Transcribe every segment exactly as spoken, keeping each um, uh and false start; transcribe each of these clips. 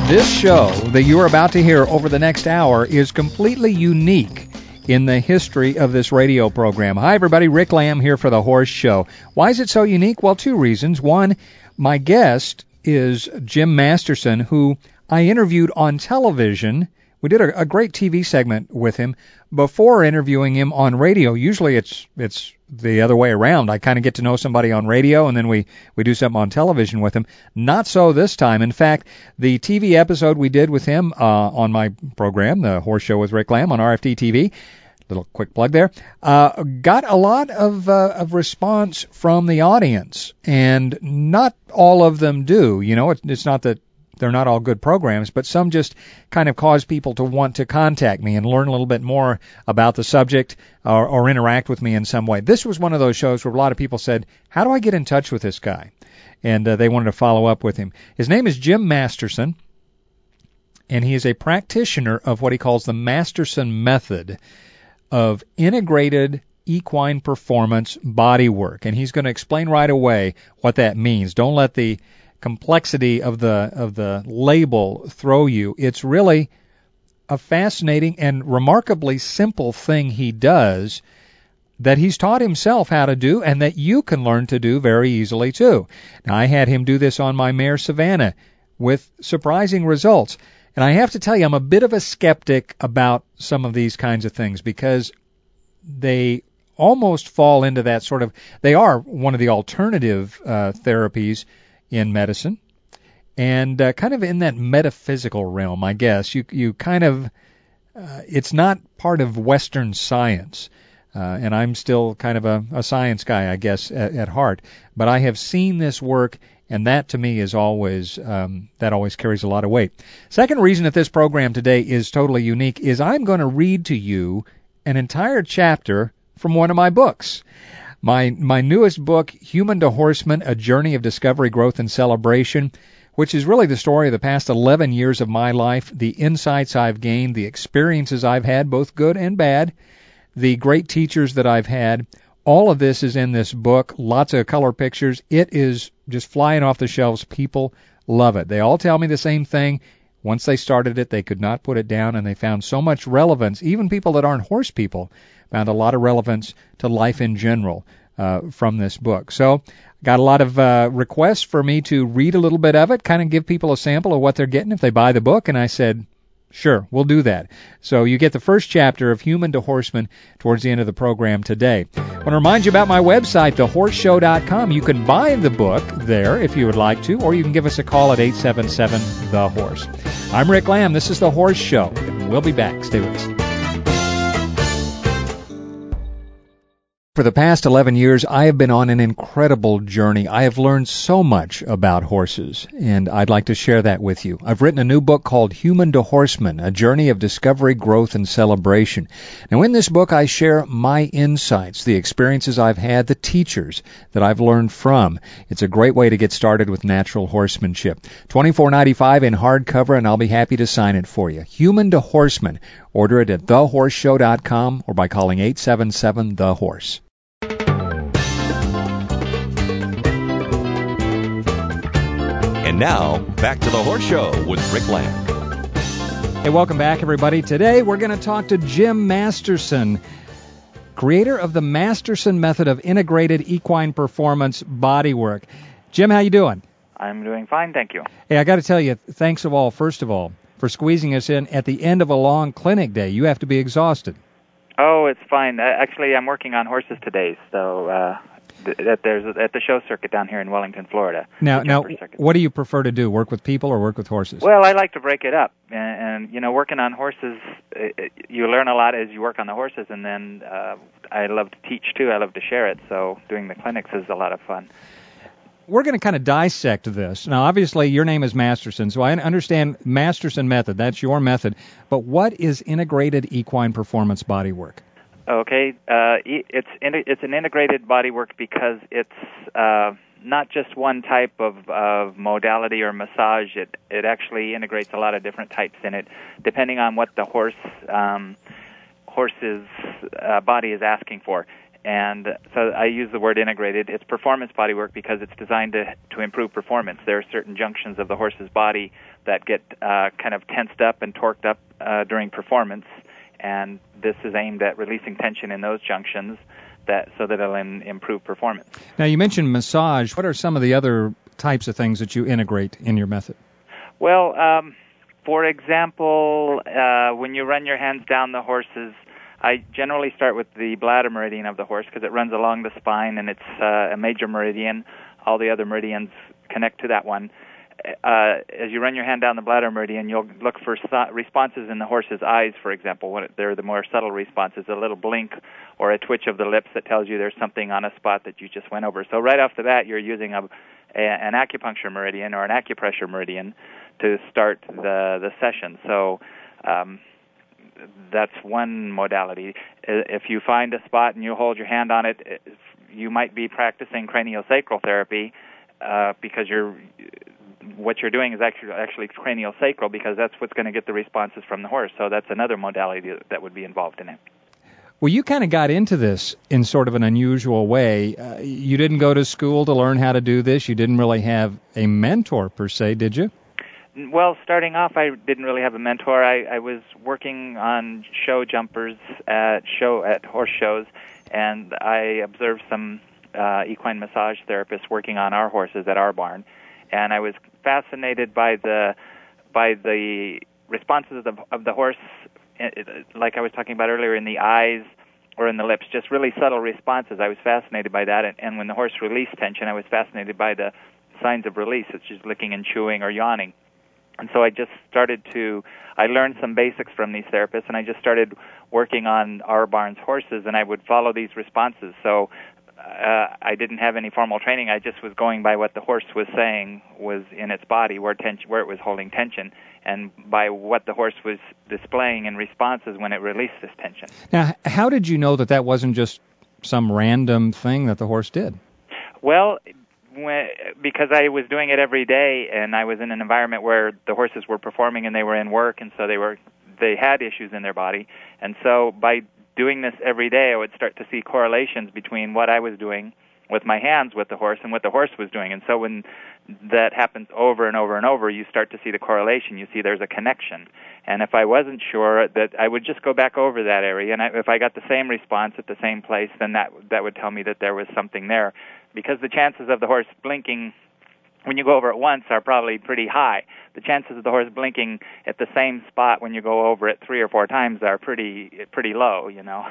This show that you are about to hear over the next hour is completely unique in the history of this radio program. Hi, everybody. Rick Lamb here for The Horse Show. Why is it so unique? Well, two reasons. One, my guest is Jim Masterson, who I interviewed on television. We did a, a great T V segment with him before interviewing him on radio. Usually it's it's the other way around. I kind of get to know somebody on radio, and then we, we do something on television with him. Not so this time. In fact, the T V episode we did with him uh, on my program, The Horse Show with Rick Lamb on R F D T V, little quick plug there, uh, got a lot of, uh, of response from the audience, and not all of them do. You know, it, it's not that they're not all good programs, but some just kind of cause people to want to contact me and learn a little bit more about the subject or, or interact with me in some way. This was one of those shows where a lot of people said, how do I get in touch with this guy? And uh, they wanted to follow up with him. His name is Jim Masterson, and he is a practitioner of what he calls the Masterson Method of integrated equine performance body work. And he's going to explain right away what that means. Don't let the complexity of the of the label throw you. It's really a fascinating and remarkably simple thing he does that he's taught himself how to do, and that you can learn to do very easily too. Now, I had him do this on my mare Savannah with surprising results. And I have to tell you, I'm a bit of a skeptic about some of these kinds of things because they almost fall into that sort of, they are one of the alternative uh, therapies in medicine, and uh, kind of in that metaphysical realm, I guess. You you kind of, uh, it's not part of Western science, uh, and I'm still kind of a, a science guy, I guess, at, at heart. But I have seen this work, and that to me is always, um, that always carries a lot of weight. Second reason that this program today is totally unique is I'm going to read to you an entire chapter from one of my books. My my newest book, Human to Horseman, A Journey of Discovery, Growth, and Celebration, which is really the story of the past eleven years of my life, the insights I've gained, the experiences I've had, both good and bad, the great teachers that I've had. All of this is in this book, lots of color pictures. It is just flying off the shelves. People love it. They all tell me the same thing. Once they started it, they could not put it down, and they found so much relevance. Even people that aren't horse people found a lot of relevance to life in general uh, from this book. So got a lot of uh, requests for me to read a little bit of it, kind of give people a sample of what they're getting if they buy the book, and I said, sure, we'll do that. So you get the first chapter of Human to Horseman towards the end of the program today. I want to remind you about my website, the horse show dot com. You can buy the book there if you would like to, or you can give us a call at eight seven seven, the horse. I'm Rick Lamb. This is The Horse Show. We'll be back. Stay with us. For the past eleven years, I have been on an incredible journey. I have learned so much about horses, and I'd like to share that with you. I've written a new book called Human to Horseman, A Journey of Discovery, Growth, and Celebration. Now, in this book, I share my insights, the experiences I've had, the teachers that I've learned from. It's a great way to get started with natural horsemanship. twenty-four ninety-five in hardcover, and I'll be happy to sign it for you. Human to Horseman. Order it at the horse show dot com or by calling eight seven seven, the horse. And now, back to The Horse Show with Rick Lamb. Hey, welcome back, everybody. Today, we're going to talk to Jim Masterson, creator of the Masterson Method of Integrated Equine Performance Bodywork. Jim, how you doing? I'm doing fine, thank you. Hey, I got to tell you, thanks of all, first of all, for squeezing us in at the end of a long clinic day. You have to be exhausted. Oh, it's fine. Uh, actually, I'm working on horses today, so uh, th- that there's at the show circuit down here in Wellington, Florida. Now, now, what do you prefer to do? Work with people or work with horses? Well, I like to break it up, and, and you know, working on horses, uh, you learn a lot as you work on the horses, and then uh, I love to teach too. I love to share it, so doing the clinics is a lot of fun. We're going to kind of dissect this. Now, obviously, your name is Masterson, so I understand Masterson Method. That's your method. But what is integrated equine performance bodywork? Okay, uh, it's it's an integrated bodywork because it's uh, not just one type of, of modality or massage. It it actually integrates a lot of different types in it, depending on what the horse um, horse's uh, body is asking for. And so I use the word integrated. It's performance bodywork because it's designed to to improve performance. There are certain junctions of the horse's body that get uh, kind of tensed up and torqued up uh, during performance, and this is aimed at releasing tension in those junctions that so that it'll in, improve performance. Now, you mentioned massage. What are some of the other types of things that you integrate in your method? Well, um, for example, uh, when you run your hands down the horse's, I generally start with the bladder meridian of the horse because it runs along the spine and it's uh, a major meridian. All the other meridians connect to that one. Uh, as you run your hand down the bladder meridian, you'll look for so- responses in the horse's eyes, for example. When it, they're the more subtle responses, a little blink or a twitch of the lips that tells you there's something on a spot that you just went over. So right off the bat, you're using a, a an acupuncture meridian or an acupressure meridian to start the, the session. So um, that's one modality. If you find a spot and you hold your hand on it, you might be practicing craniosacral therapy uh, because you're what you're doing is actually actually craniosacral because that's what's going to get the responses from the horse. So that's another modality that would be involved in it. Well, you kind of got into this in sort of an unusual way. Uh, you didn't go to school to learn how to do this. You didn't really have a mentor per se, did you? Well, starting off, I didn't really have a mentor. I, I was working on show jumpers at show at horse shows, and I observed some uh, equine massage therapists working on our horses at our barn, and I was fascinated by the by the responses of the, of the horse, like I was talking about earlier, in the eyes or in the lips, just really subtle responses. I was fascinated by that, and, and when the horse released tension, I was fascinated by the signs of release, such as licking and chewing or yawning. And so I just started to, I learned some basics from these therapists, and I just started working on our barn's horses, and I would follow these responses. So uh, I didn't have any formal training. I just was going by what the horse was saying was in its body, where tension, where it was holding tension, and by what the horse was displaying in responses when it released this tension. Now, how did you know that that wasn't just some random thing that the horse did? Well, When, because I was doing it every day, and I was in an environment where the horses were performing and they were in work, and so they were they had issues in their body. And so by doing this every day, I would start to see correlations between what I was doing with my hands with the horse and what the horse was doing. And so when that happens over and over and over, you start to see the correlation. You see there's a connection. And if I wasn't sure, that I would just go back over that area, and I, if I got the same response at the same place, then that that would tell me that there was something there. Because the chances of the horse blinking when you go over it once are probably pretty high. The chances of the horse blinking at the same spot when you go over it three or four times are pretty pretty low, you know.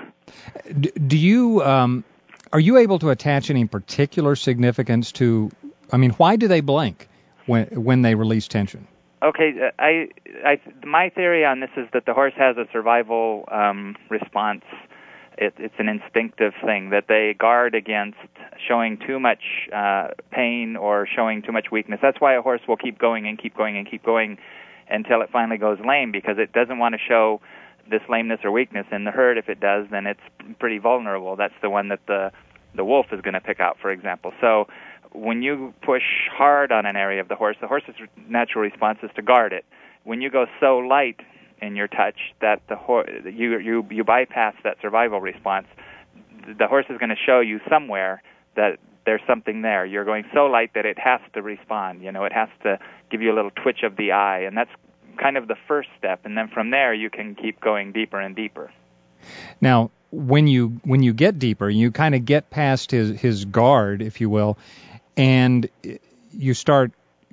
Do you um, are you able to attach any particular significance to? I mean, why do they blink when when they release tension? Okay, I, I my theory on this is that the horse has a survival um, response. It, it's an instinctive thing that they guard against showing too much uh, pain or showing too much weakness. That's why a horse will keep going and keep going and keep going until it finally goes lame, because it doesn't want to show this lameness or weakness in the herd. If it does, then it's pretty vulnerable. That's the one that the the wolf is going to pick out, for example. So when you push hard on an area of the horse, the horse's natural response is to guard it. When you go so light in your touch that the horse you you you bypass that survival response, the horse is going to show you somewhere that there's something there. You're going so light that it has to respond. You know, it has to give you a little twitch of the eye, and that's kind of the first step. And then from there, you can keep going deeper and deeper. Now, when you when you get deeper, you kind of get past his his guard, if you will, and you start.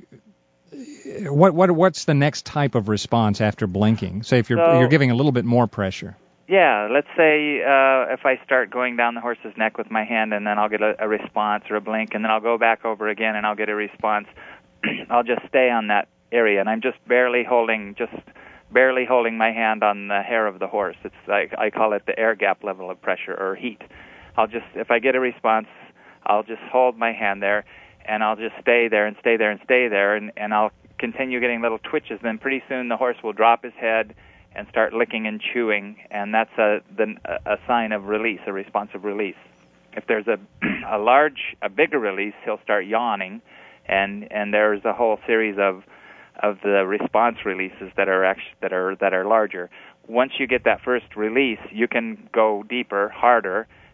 What what what's the next type of response after blinking? Say if you're so, you're giving a little bit more pressure. Yeah, let's say uh, if I start going down the horse's neck with my hand, and then I'll get a, a response or a blink, and then I'll go back over again and I'll get a response. I'll just stay on that area, and I'm just barely holding just barely holding my hand on the hair of the horse. It's like I call it the air gap level of pressure or heat. I'll just if I get a response, I'll just hold my hand there, and I'll just stay there and stay there and stay there, and, and I'll continue getting little twitches. Then pretty soon the horse will drop his head and start licking and chewing, and that's a the, a sign of release, a responsive release. If there's a a large, a bigger release, he'll start yawning, and and there's a whole series of of the response releases that are actually, that are that are larger. Once you get that first release, you can go deeper, harder,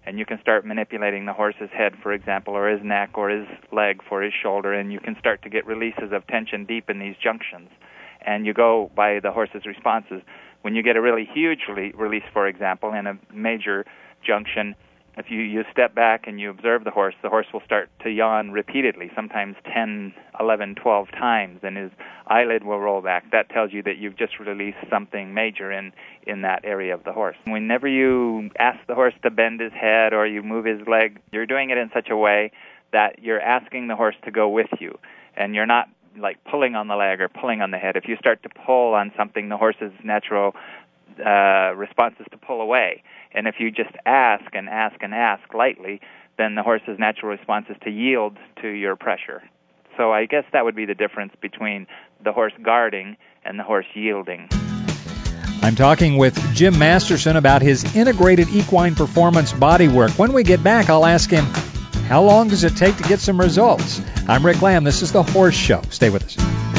and you can start manipulating the horse's head, for example, or his neck, or his leg for his shoulder, and you can start to get releases of tension deep in these junctions. And you go by the horse's responses. When you get a really huge release, for example, in a major junction, if you, you step back and you observe the horse, the horse will start to yawn repeatedly, sometimes ten, eleven, twelve times, and his eyelid will roll back. That tells you that you've just released something major in, in that area of the horse. Whenever you ask the horse to bend his head or you move his leg, you're doing it in such a way that you're asking the horse to go with you, and you're not like pulling on the leg or pulling on the head. If you start to pull on something, the horse's natural uh, response is to pull away. And if you just ask and ask and ask lightly, then the horse's natural response is to yield to your pressure. So I guess that would be the difference between the horse guarding and the horse yielding. I'm talking with Jim Masterson about his integrated equine performance bodywork. When we get back, I'll ask him, how long does it take to get some results? I'm Rick Lamb. This is The Horse Show. Stay with us.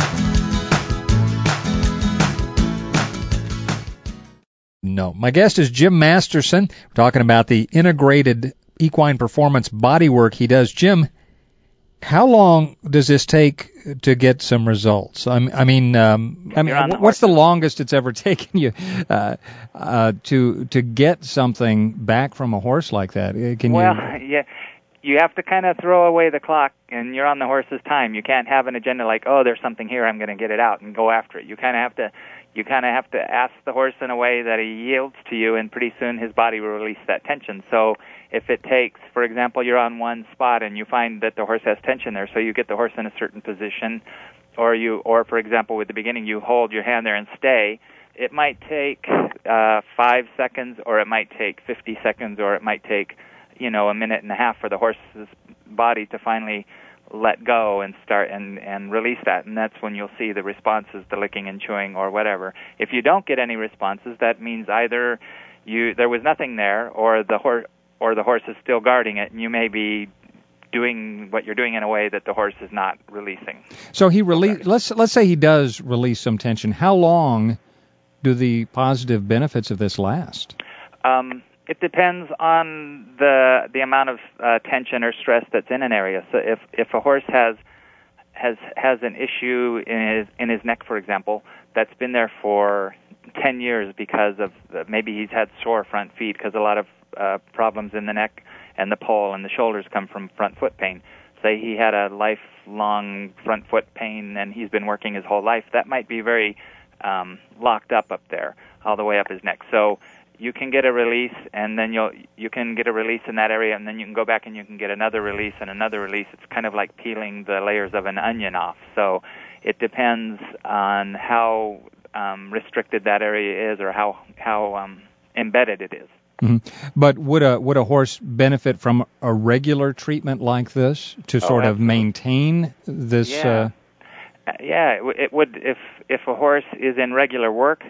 No. My guest is Jim Masterson. We're talking about the integrated equine performance bodywork he does. Jim, how long does this take to get some results? I mean, um, I mean, what's the longest it's ever taken you uh, uh, to to get something back from a horse like that? Can well, you? yeah. You have to kind of throw away the clock, and you're on the horse's time. You can't have an agenda like, oh, there's something here, I'm going to get it out and go after it. You kind of have to, you kind of have to ask the horse in a way that he yields to you, and pretty soon his body will release that tension. So if it takes, for example, you're on one spot and you find that the horse has tension there, so you get the horse in a certain position, or you, or for example, with the beginning, you hold your hand there and stay. It might take uh, five seconds, or it might take fifty seconds, or it might take you know, a minute and a half for the horse's body to finally let go and start and, and release that. And that's when you'll see the responses, the licking and chewing or whatever. If you don't get any responses, that means either you there was nothing there, or the horse or the horse is still guarding it, and you may be doing what you're doing in a way that the horse is not releasing. So he release. Let's let's say he does release some tension. How long do the positive benefits of this last? Um, It depends on the the amount of uh, tension or stress that's in an area. So if if a horse has has has an issue in his in his neck, for example, that's been there for ten years because of the, maybe he's had sore front feet, because a lot of uh, problems in the neck and the poll and the shoulders come from front foot pain. Say he had a lifelong front foot pain and he's been working his whole life. That might be very um, locked up up there, all the way up his neck. So you can get a release, and then you'll you can get a release in that area, and then you can go back and you can get another release and another release. It's kind of like peeling the layers of an onion off. So it depends on how um, restricted that area is, or how how um, embedded it is. Mm-hmm. But would a would a horse benefit from a regular treatment like this to sort oh, of maintain this? Yeah, uh... yeah. It, it would if if a horse is in regular work,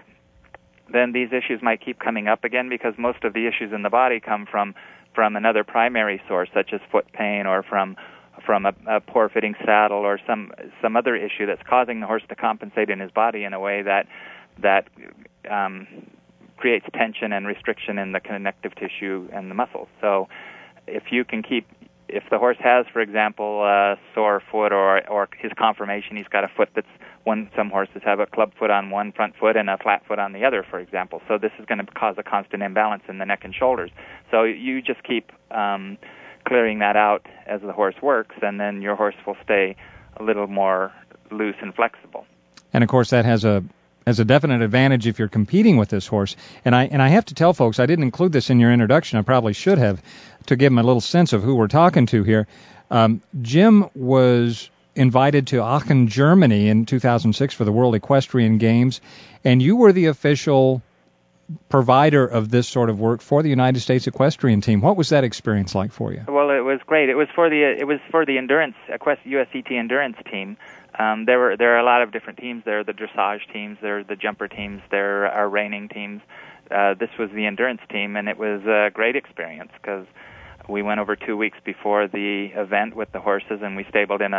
then these issues might keep coming up again, because most of the issues in the body come from from another primary source, such as foot pain, or from from a, a poor fitting saddle, or some some other issue that's causing the horse to compensate in his body in a way that that um, creates tension and restriction in the connective tissue and the muscles. So if you can keep, if the horse has, for example, a sore foot, or or his conformation, he's got a foot that's one. Some horses have a club foot on one front foot and a flat foot on the other, for example. So this is going to cause a constant imbalance in the neck and shoulders. So you just keep um, clearing that out as the horse works, and then your horse will stay a little more loose and flexible. And of course, that has a has a definite advantage if you're competing with this horse. And I and I have to tell folks, I didn't include this in your introduction. I probably should have, to give them a little sense of who we're talking to here. Um, Jim was invited to Aachen, Germany in two thousand six for the World Equestrian Games, and you were the official provider of this sort of work for the United States Equestrian Team. What was that experience like for you? Well, it was great. It was for the it was for the endurance U S E T endurance team. Um, there were there are a lot of different teams. There are the dressage teams, there are the jumper teams, there are reining teams. Uh, this was the endurance team, and it was a great experience because we went over two weeks before the event with the horses, and we stabled in a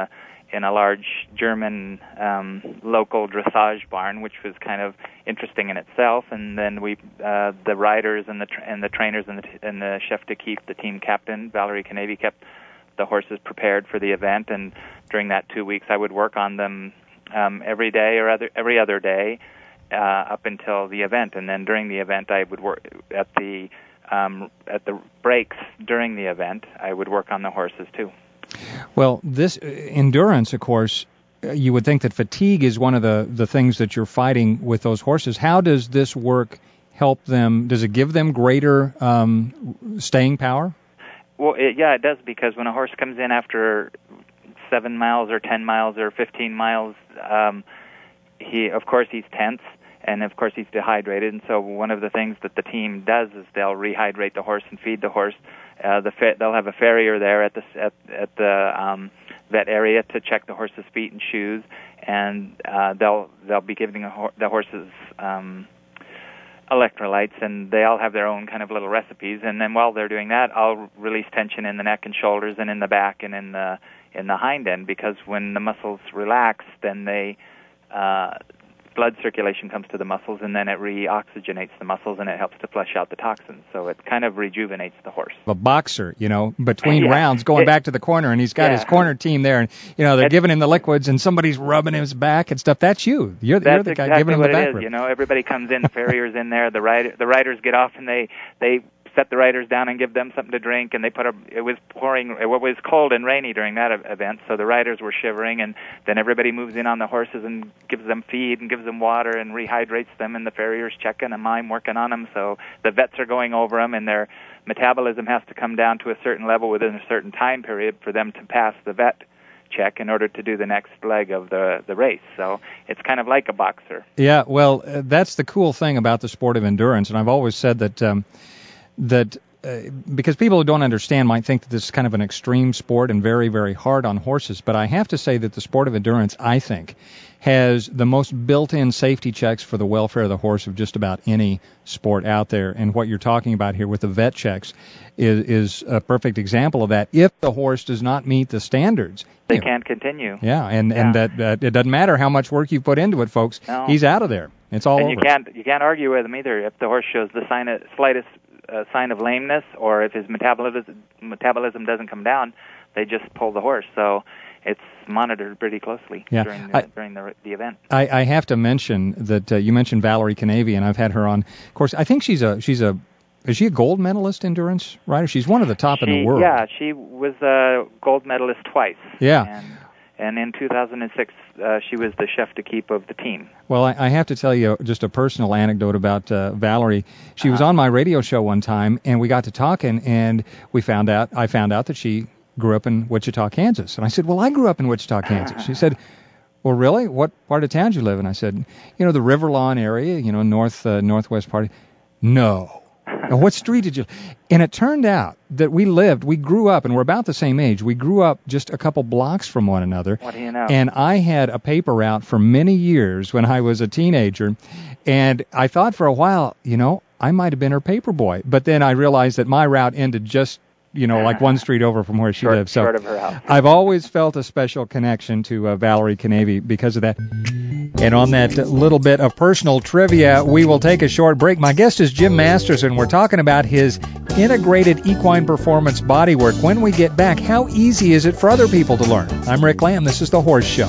in a large German um, local dressage barn, which was kind of interesting in itself. And then we, uh, the riders and the tra- and the trainers and the t- and the chef d'équipe, the team captain Valerie Canavy, kept the horses prepared for the event. And during that two weeks, I would work on them um, every day or other every other day uh, up until the event. And then during the event, I would work at the um, at the breaks during the event. I would work on the horses too. Well, this uh, endurance, of course, uh, you would think that fatigue is one of the, the things that you're fighting with those horses. How does this work help them? Does it give them greater um, staying power? Well, it, yeah, it does, because when a horse comes in after seven miles or ten miles or fifteen miles, um, he, of course, he's tense, and of course he's dehydrated. And so one of the things that the team does is they'll rehydrate the horse and feed the horse. Uh, the fa- they'll have a farrier there at the at, at the um, vet area to check the horse's feet and shoes, and uh, they'll they'll be giving the, ho- the horses um, electrolytes, and they all have their own kind of little recipes. And then while they're doing that, I'll release tension in the neck and shoulders, and in the back, and in the in the hind end, because when the muscles relax, then they uh, blood circulation comes to the muscles, and then it re-oxygenates the muscles, and it helps to flush out the toxins. So it kind of rejuvenates the horse. A boxer, you know, between yeah. rounds, going it, back to the corner, and he's got yeah. his corner team there, and, you know, they're It's, giving him the liquids, and somebody's rubbing his back and stuff. That's you. You're, that's you're the guy exactly giving him what the back it is. rub. You know, everybody comes in, the farrier's in there, the rider, the riders get off, and they they set the riders down and give them something to drink, and they put a, it was pouring, it was cold and rainy during that event, so the riders were shivering, and then everybody moves in on the horses and gives them feed and gives them water and rehydrates them, and the farrier's checking them, I'm working on them, so the vets are going over them, and their metabolism has to come down to a certain level within a certain time period for them to pass the vet check in order to do the next leg of the the race. So it's kind of like a boxer. Yeah, well, uh, that's the cool thing about the sport of endurance, and I've always said that um, that uh, because people who don't understand might think that this is kind of an extreme sport and very, very hard on horses, but I have to say that the sport of endurance, I think, has the most built-in safety checks for the welfare of the horse of just about any sport out there. And what you're talking about here with the vet checks is, is a perfect example of that. If the horse does not meet the standards, they you know, can't continue. Yeah, and, yeah. and that uh, it doesn't matter how much work you put into it, folks. No. He's out of there. It's all and over. you can't you can't argue with him either. If the horse shows the sign of, slightest uh, sign of lameness, or if his metabolism metabolism doesn't come down, they just pull the horse. So it's monitored pretty closely yeah. during the, I, during the the event. I, I have to mention that uh, you mentioned Valerie Canavy, and I've had her on. Of course, I think she's a she's a is she a gold medalist endurance rider? She's one of the top she, in the world. Yeah, she was a gold medalist twice. Yeah. And, and in two thousand six, uh, she was the chef d'équipe of the team. Well, I, I have to tell you just a personal anecdote about uh, Valerie. She uh-huh. was on my radio show one time, and we got to talking, and we found out I found out that she grew up in Wichita, Kansas. And I said, well, I grew up in Wichita, Kansas. She said, well, really? What part of town do you live in? I said, you know, the River Lawn area, you know, north uh, northwest part. No. Now, what street did you? And it turned out that we lived, we grew up, and we're about the same age. We grew up just a couple blocks from one another. What do you know? And I had a paper route for many years when I was a teenager, and I thought for a while, you know, I might have been her paper boy. But then I realized that my route ended just, you know, like one street over from where she short, lived. So short of her house. I've always felt a special connection to uh, Valerie Canavy because of that. And on that little bit of personal trivia, we will take a short break. My guest is Jim Masterson. We're talking about his integrated equine performance bodywork. When we get back, how easy is it for other people to learn? I'm Rick Lamb. This is The Horse Show.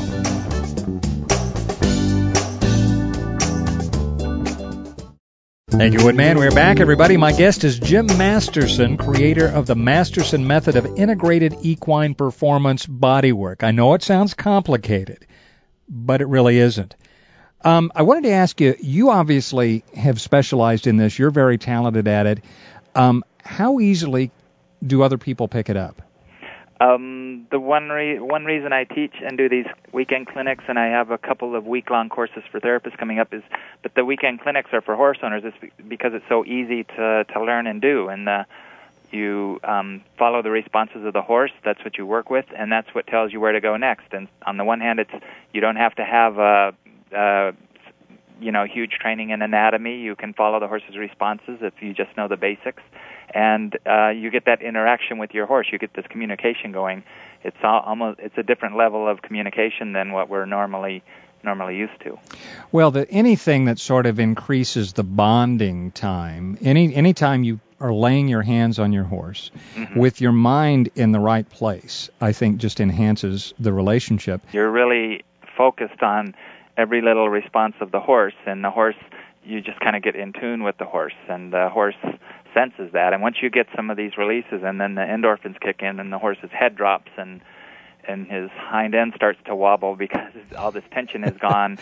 Thank you, Woodman. We're back, everybody. My guest is Jim Masterson, creator of the Masterson Method of Integrated Equine Performance Bodywork. I know it sounds complicated, but it really isn't. Um, I wanted to ask you, you obviously have specialized in this. You're very talented at it. Um, how easily do other people pick it up? Um, the one re- one reason I teach and do these weekend clinics, and I have a couple of week-long courses for therapists coming up, is, but the weekend clinics are for horse owners. It's because it's so easy to to learn and do, and uh, you um, follow the responses of the horse. That's what you work with, and that's what tells you where to go next. And on the one hand, it's you don't have to have a, a you know, huge training in anatomy. You can follow the horse's responses if you just know the basics, and uh, you get that interaction with your horse. You get this communication going. It's all, almost it's a different level of communication than what we're normally normally used to. Well, the, anything that sort of increases the bonding time, any any time you are laying your hands on your horse mm-hmm. with your mind in the right place, I think just enhances the relationship. You're really focused on every little response of the horse, and the horse, you just kind of get in tune with the horse, and the horse senses that. And once you get some of these releases, and then the endorphins kick in, and the horse's head drops, and and his hind end starts to wobble because all this tension is gone,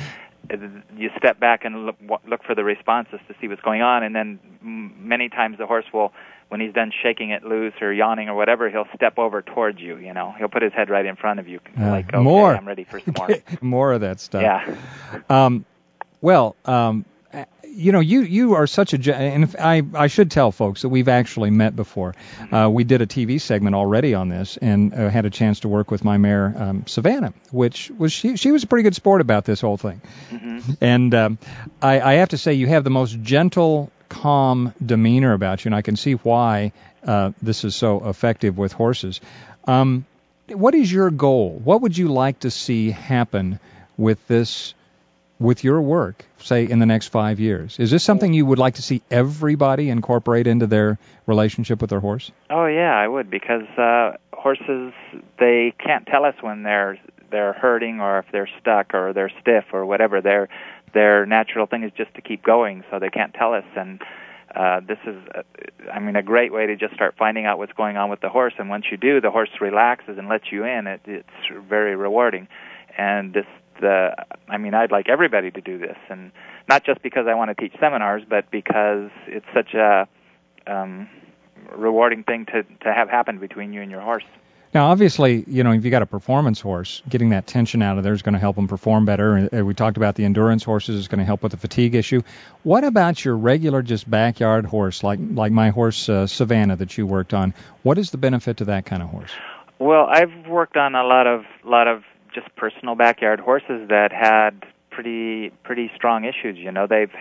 you step back and look, look for the responses to see what's going on, and then many times the horse will, when he's done shaking it loose or yawning or whatever, he'll step over towards you, you know. He'll put his head right in front of you, uh, like, okay, more. I'm ready for some more. More of that stuff. Yeah. Um, well, um, you know, you, you are such a, and I, I should tell folks that we've actually met before. Mm-hmm. Uh, we did a T V segment already on this, and uh, had a chance to work with my mare, um, Savannah, which was, she, she was a pretty good sport about this whole thing. Mm-hmm. And um, I, I have to say, you have the most gentle, calm demeanor about you, and I can see why uh, this is so effective with horses. Um, what is your goal? What would you like to see happen with this, with your work, say, in the next five years? Is this something you would like to see everybody incorporate into their relationship with their horse? Oh, yeah, I would, because uh, horses, they can't tell us when they're they're hurting or if they're stuck or they're stiff or whatever. Their their natural thing is just to keep going, so they can't tell us. And uh, this is, uh, I mean, a great way to just start finding out what's going on with the horse. And once you do, the horse relaxes and lets you in. It, it's very rewarding. And this, the, I mean, I'd like everybody to do this, and not just because I want to teach seminars, but because it's such a um, rewarding thing to, to have happen between you and your horse. Now, obviously, you know, if you got a performance horse, getting that tension out of there is going to help them perform better. We talked about the endurance horses is going to help with the fatigue issue. What about your regular, just backyard horse, like like my horse uh, Savannah that you worked on? What is the benefit to that kind of horse? Well, I've worked on a lot of lot of just personal backyard horses that had pretty pretty strong issues. You know, they've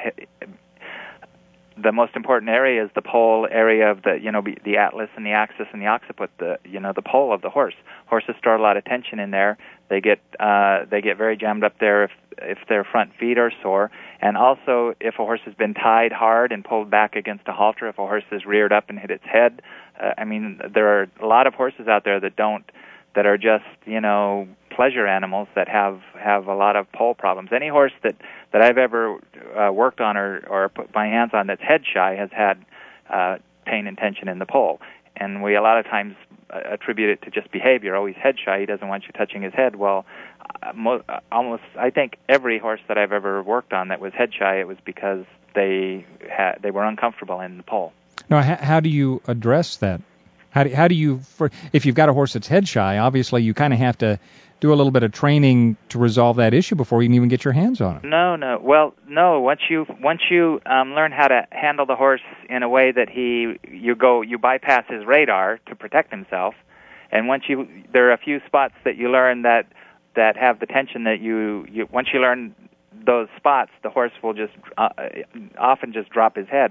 the most important area is the pole area of the, you know, the atlas and the axis and the occiput, the, you know, the pole of the horse. Horses store a lot of tension in there. They get uh, they get very jammed up there if if their front feet are sore, and also if a horse has been tied hard and pulled back against a halter, if a horse is reared up and hit its head. Uh, I mean, there are a lot of horses out there that don't, that are just, you know, pleasure animals that have, have a lot of pole problems. Any horse that, that I've ever uh, worked on or, or put my hands on that's head shy has had uh, pain and tension in the pole. And we a lot of times uh, attribute it to just behavior. Oh, he's head shy, he doesn't want you touching his head. Well, uh, mo- almost, I think every horse that I've ever worked on that was head shy, it was because they had, they were uncomfortable in the pole. Now, how, how do you address that? How do, how do you, for, if you've got a horse that's head shy, obviously you kind of have to do a little bit of training to resolve that issue before you can even get your hands on it. No, no. Well, no. Once you once you um, learn how to handle the horse in a way that he you go you bypass his radar to protect himself, and once you there are a few spots that you learn that that have the tension that you, you once you learn those spots, the horse will just uh, often just drop his head.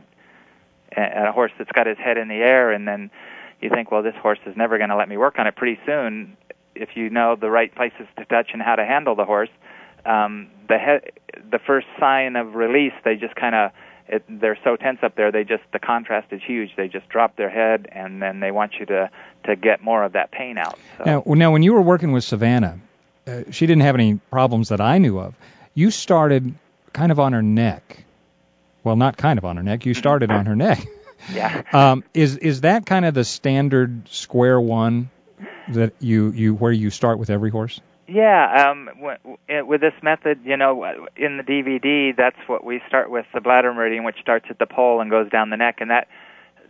And a horse that's got his head in the air, and then you think, well, this horse is never going to let me work on it. Pretty soon, if you know the right places to touch and how to handle the horse, um, the he- the first sign of release, they just kind of, they're so tense up there, they just, the contrast is huge. They just drop their head, and then they want you to, to get more of that pain out. So. Now, now, when you were working with Savannah, uh, she didn't have any problems that I knew of. You started kind of on her neck. Well, not kind of on her neck. You started on her neck. Yeah. Um, is is that kind of the standard square one that you, you where you start with every horse? Yeah. Um, w- with this method, you know, in the D V D, that's what we start with, the bladder meridian, which starts at the pole and goes down the neck, and that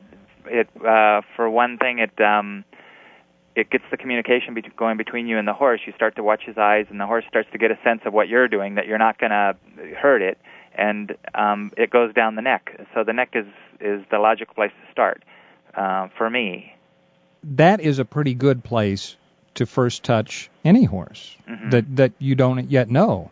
it uh, for one thing, it um, it gets the communication be- going between you and the horse. You start to watch his eyes, and the horse starts to get a sense of what you're doing, that you're not going to hurt it. And um, it goes down the neck. So the neck is, is the logical place to start uh, for me. That is a pretty good place to first touch any horse mm-hmm. that, that you don't yet know.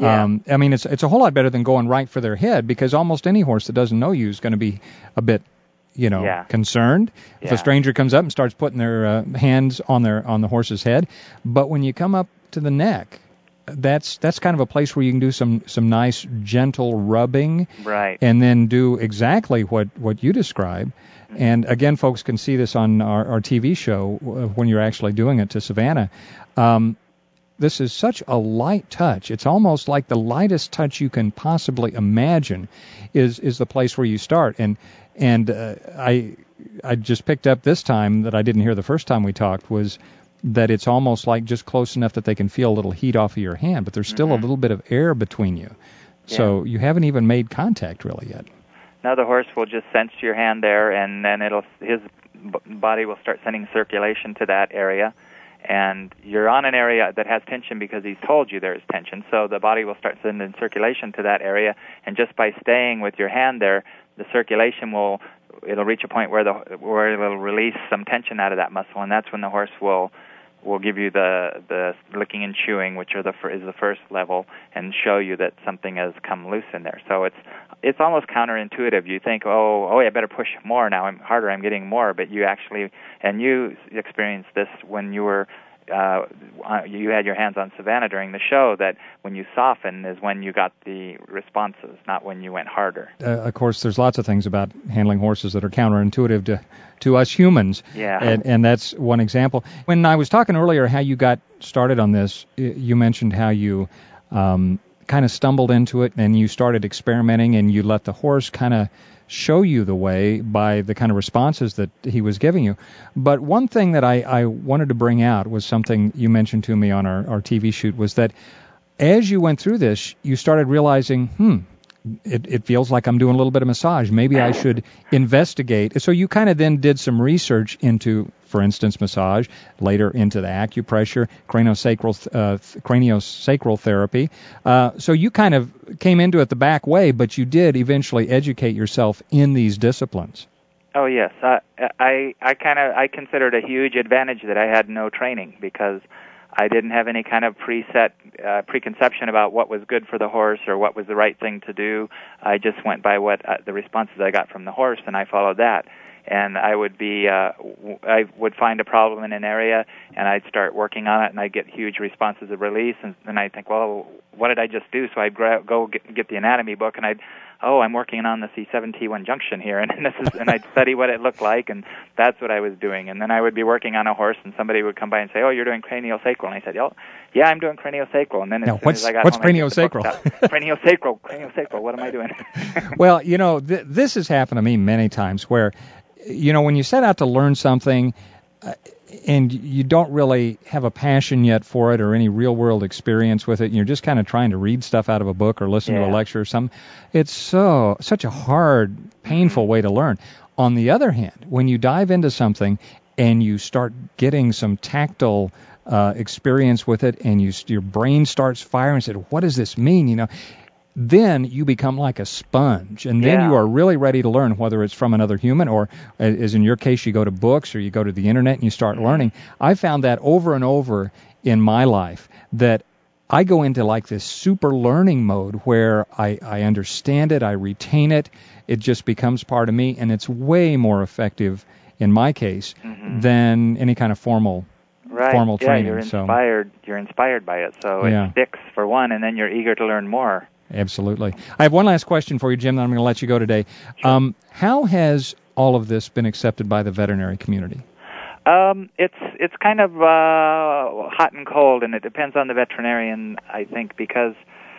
Yeah. Um, I mean, it's it's a whole lot better than going right for their head, because almost any horse that doesn't know you is going to be a bit, you know, Yeah. concerned if Yeah. a stranger comes up and starts putting their uh, hands on their on the horse's head. But when you come up to the neck, that's that's kind of a place where you can do some some nice gentle rubbing, Right. and then do exactly what what you describe. And again, folks can see this on our, our T V show uh, when you're actually doing it to Savannah. Um, this is such a light touch. It's almost like the lightest touch you can possibly imagine is is the place where you start. And and uh, I I just picked up this time that I didn't hear the first time we talked was that it's almost like just close enough that they can feel a little heat off of your hand, but there's still Mm-hmm. a little bit of air between you. Yeah. So you haven't even made contact really yet. Now the horse will just sense your hand there, and then it'll his b- body will start sending circulation to that area, and you're on an area that has tension because he's told you there is tension. So the body will start sending circulation to that area, and just by staying with your hand there, the circulation will it'll reach a point where the where it'll release some tension out of that muscle, and that's when the horse will will give you the the licking and chewing, which are the fir- is the first level, and show you that something has come loose in there. So it's it's almost counterintuitive. You think, oh, oh, I better push more now. I'm harder. I'm getting more. But you actually, and you experienced this when you were, uh, you had your hands on Savannah during the show. That when you soften is when you got the responses, not when you went harder. Uh, of course, there's lots of things about handling horses that are counterintuitive to to us humans. Yeah. And, and that's one example. When I was talking earlier how you got started on this, you mentioned how you um, kind of stumbled into it and you started experimenting and you let the horse kind of show you the way by the kind of responses that he was giving you. But one thing that I, I wanted to bring out was something you mentioned to me on our, our T V shoot, was that as you went through this, you started realizing, hmm, It, it feels like I'm doing a little bit of massage. Maybe I should investigate. So you kind of then did some research into, for instance, massage, later into the acupressure, craniosacral, uh, craniosacral therapy. Uh, so you kind of came into it the back way, but you did eventually educate yourself in these disciplines. Oh yes, I I, I kind of I considered a huge advantage that I had no training, because I didn't have any kind of preset uh, preconception about what was good for the horse or what was the right thing to do. I just went by what uh, the responses I got from the horse, and I followed that. And I would be, uh, w- I would find a problem in an area, and I'd start working on it, and I'd get huge responses of release, and then I'd think, well, what did I just do? So I'd gra- go get, get the anatomy book, and I'd, oh, I'm working on the C seven T one junction here, and, and this is, and I'd study what it looked like, and that's what I was doing. And then I would be working on a horse, and somebody would come by and say, oh, you're doing craniosacral, and I said, oh, yeah, I'm doing craniosacral. And then as Now, soon what's, as I got what's home, I picked the craniosacral? books out. craniosacral, craniosacral, what am I doing? Well, you know, th- this has happened to me many times where, you know, when you set out to learn something uh, and you don't really have a passion yet for it or any real-world experience with it, and you're just kind of trying to read stuff out of a book or listen Yeah. to a lecture or something, it's so such a hard, painful way to learn. On the other hand, when you dive into something and you start getting some tactile uh, experience with it, and you your brain starts firing and said, what does this mean? You know, then you become like a sponge, and then Yeah. you are really ready to learn, whether it's from another human or, as in your case, you go to books or you go to the internet and you start Mm-hmm. learning. I found that over and over in my life, that I go into like this super learning mode where I, I understand it, I retain it, it just becomes part of me, and it's way more effective in my case Mhm. than any kind of formal Right. formal yeah, training. you're So inspired. You're inspired by it, so Yeah. it sticks for one, and then you're eager to learn more. absolutely. I have one last question for you, Jim, then I'm going to let you go today. Um, how has all of this been accepted by the veterinary community? Um, it's it's kind of uh, hot and cold, and it depends on the veterinarian, I think, because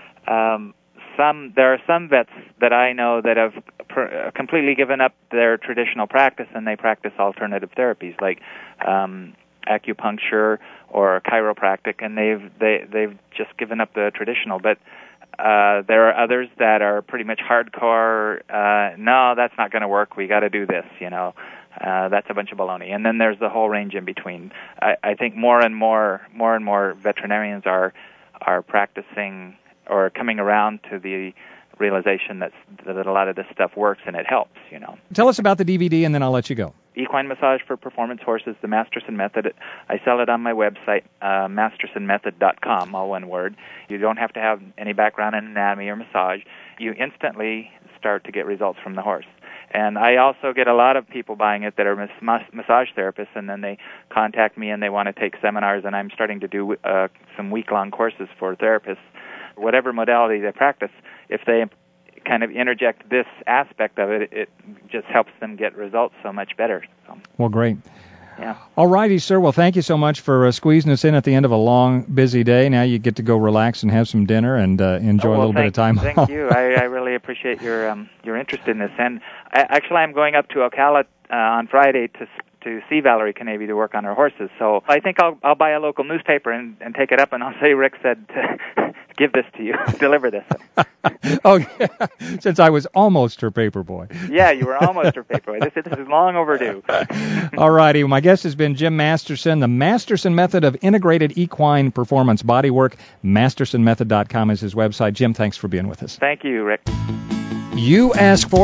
um, some there are some vets that I know that have pr- completely given up their traditional practice, and they practice alternative therapies like um, acupuncture or chiropractic, and they've they they've just given up the traditional. But uh, there are others that are pretty much hardcore. Uh, no, that's not going to work. We got to do this, you know. Uh, that's a bunch of baloney. And then there's the whole range in between. I, I think more and more, more and more veterinarians are are practicing or coming around to the realization that that a lot of this stuff works and it helps. You know. Tell us about the D V D, and then I'll let you go. equine massage for performance horses, the Masterson Method. I sell it on my website, uh, masterson method dot com, all one word. You don't have to have any background in anatomy or massage. You instantly start to get results from the horse. And I also get a lot of people buying it that are mas- massage therapists, and then they contact me and they want to take seminars, and I'm starting to do uh, some week-long courses for therapists, whatever modality they practice. If they kind of interject this aspect of it, it just helps them get results so much better. So, well, great. Yeah. All righty, sir. Well, thank you so much for uh, squeezing us in at the end of a long, busy day. Now you get to go relax and have some dinner and uh, enjoy oh, well, a little thank, bit of time Thank off. you. I, I really appreciate your um, your interest in this. And I, actually, I'm going up to Ocala uh, on Friday to to see Valerie Canavy to work on her horses. So I think I'll I'll buy a local newspaper and, and take it up, and I'll say Rick said to give this to you, deliver this. Oh, yeah. Since I was almost her paper boy. Yeah, you were almost her paper boy. This, this is long overdue. All righty. My guest has been Jim Masterson, the Masterson Method of Integrated Equine Performance Bodywork. masterson method dot com is his website. Jim, thanks for being with us. Thank you, Rick. You ask for